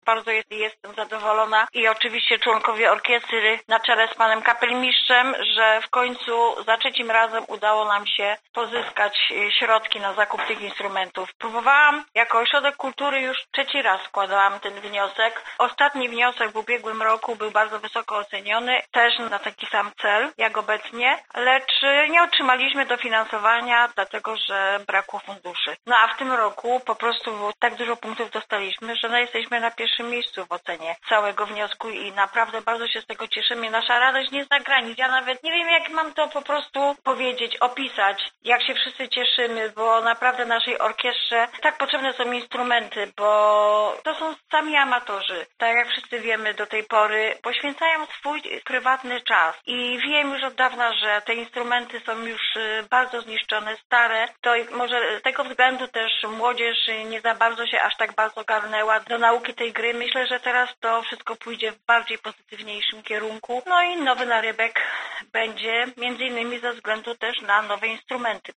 bardzo jestem zadowolona i oczywiście członkowie orkiestry na czele z panem kapelmistrzem, że w końcu za trzecim razem udało nam się pozyskać środki na zakup tych instrumentów. Próbowałam jako Ośrodek Kultury już trzeci raz składałam ten wniosek. Ostatni wniosek w ubiegłym roku był bardzo wysoko oceniony, też na taki sam cel jak obecnie, lecz nie otrzymaliśmy dofinansowania, dlatego że brakło funduszy. No a w tym roku po prostu tak dużo punktów dostaliśmy, że jesteśmy na pierwszym miejscu w ocenie całego wniosku i naprawdę bardzo się z tego cieszymy. Nasza radość nie zna granic. Ja nawet nie wiem, jak mam to po prostu powiedzieć, opisać, jak się wszyscy cieszymy, bo naprawdę naszej orkiestrze tak potrzebne są instrumenty, bo to są sami amatorzy. Tak jak wszyscy wiemy do tej pory, poświęcają swój prywatny czas i wiem już od dawna, że te instrumenty są już bardzo zniszczone, stare. To może z tego względu też młodzież nie za bardzo się aż tak bardzo garnęła do nauki tej gry. Myślę, że teraz to wszystko pójdzie w bardziej pozytywniejszym kierunku. No i nowy narybek będzie między innymi ze względu też na nowe instrumenty.